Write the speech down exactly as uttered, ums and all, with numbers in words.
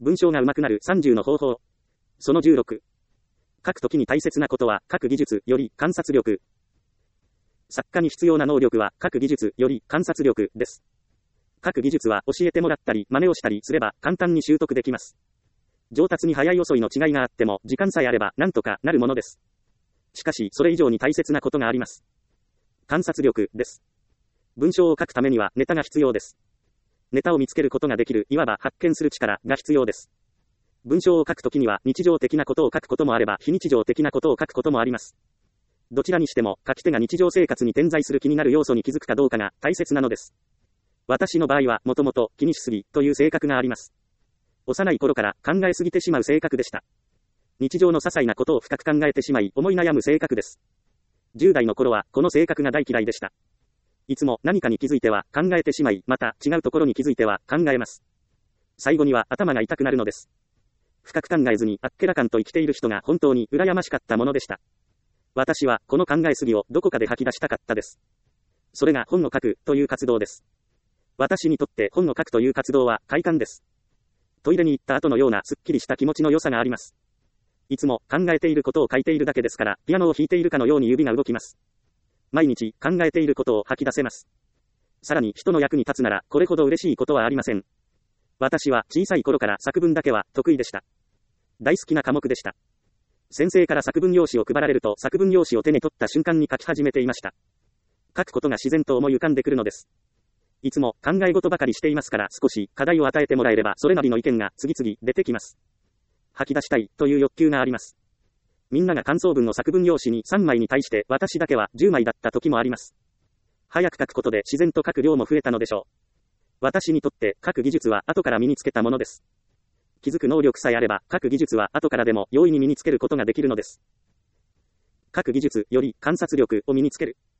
文章が上手くなるさんじゅうの方法。そのじゅうろく。書くときに大切なことは、書く技術より観察力。作家に必要な能力は、書く技術より観察力です。書く技術は教えてもらったり、真似をしたりすれば簡単に習得できます。上達に早い遅いの違いがあっても、時間さえあれば何とかなるものです。しかし、それ以上に大切なことがあります。観察力です。文章を書くためにはネタが必要です。ネタを見つけることができる、いわば発見する力が必要です。文章を書くときには日常的なことを書くこともあれば非日常的なことを書くこともあります。どちらにしても書き手が日常生活に点在する気になる要素に気づくかどうかが大切なのです。私の場合はもともと気にしすぎという性格があります。幼い頃から考えすぎてしまう性格でした。日常の些細なことを深く考えてしまい思い悩む性格です。じゅう代の頃はこの性格が大嫌いでした。いつも何かに気づいては考えてしまい、また違うところに気づいては考えます。最後には頭が痛くなるのです。深く考えずにあっけらかんと生きている人が本当に羨ましかったものでした。私はこの考えすぎをどこかで吐き出したかったです。それが本を書くという活動です。私にとって本を書くという活動は快感です。トイレに行った後のようなすっきりした気持ちの良さがあります。いつも考えていることを書いているだけですから、ピアノを弾いているかのように指が動きます。毎日考えていることを吐き出せます。さらに人の役に立つならこれほど嬉しいことはありません。私は小さい頃から作文だけは得意でした。大好きな科目でした。先生から作文用紙を配られると作文用紙を手に取った瞬間に書き始めていました。書くことが自然と思い浮かんでくるのです。いつも考え事ばかりしていますから少し課題を与えてもらえればそれなりの意見が次々出てきます。吐き出したいという欲求があります。みんなが感想文の作文用紙にさんまいに対して私だけはじゅうまいだった時もあります。早く書くことで自然と書く量も増えたのでしょう。私にとって書く技術は後から身につけたものです。気づく能力さえあれば書く技術は後からでも容易に身につけることができるのです。書く技術より観察力を身につける。